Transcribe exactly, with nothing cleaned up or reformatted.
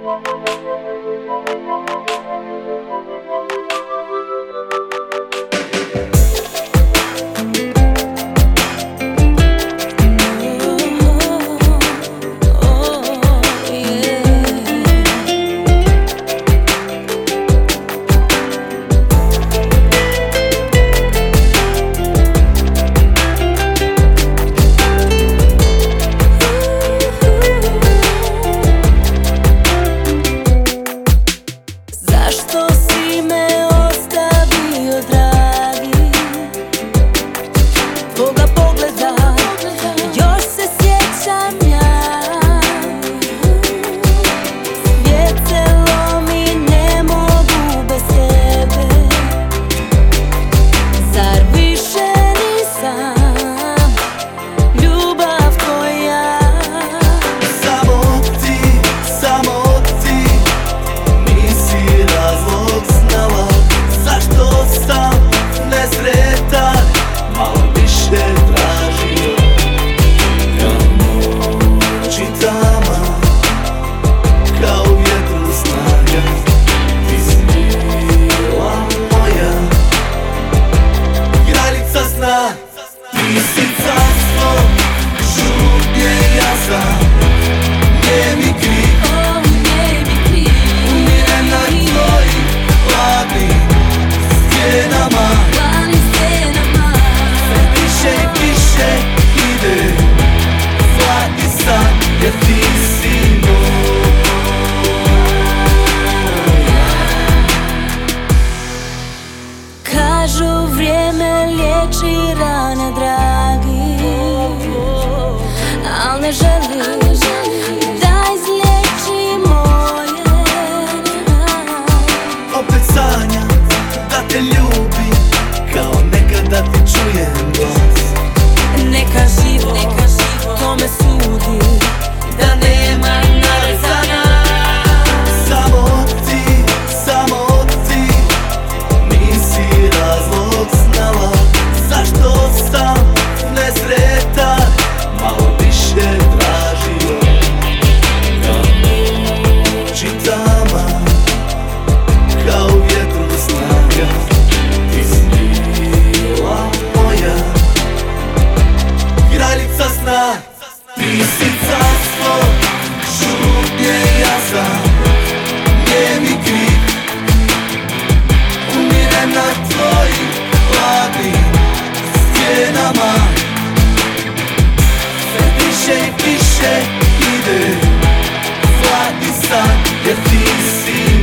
Zašto si me ostavio, dragi? Tvoga pogleda još se sjećam ja. Svijet se lomi, ne mogu bez tebe. Zar više nisam ljubav tvoja? Samo ti, samo ti nisi razlog znala zašto sam nesretan, malo više tražio. Kao noć i tama, kao vjetru snaga, ti si bila moja granica sna. Ti si carstvo šutnje, ja sam nijemi krik, umiren na tvojim hladnim stjenama. Sve više i više ide zlatni san, jer ti si moja. Kažu vrijeme liječi rane, dragi, al ne želi da izliječi moje. Opet sanjam da te ljubim, kao nekada ti čujem glas. Neka život tome sudi da nema nade za nas. Samo ti, samo ti nisi razlog znala zašto sam nesretan, malo više tražio. Kao noć i tama, kao vjetru snaga, ti si bila moja granica sna. Ti si carstvo šutnje, ja sam nijemi krik, umiren na tvojim hladnim stjenama. Sve više i više ide zlatni san, jer ti si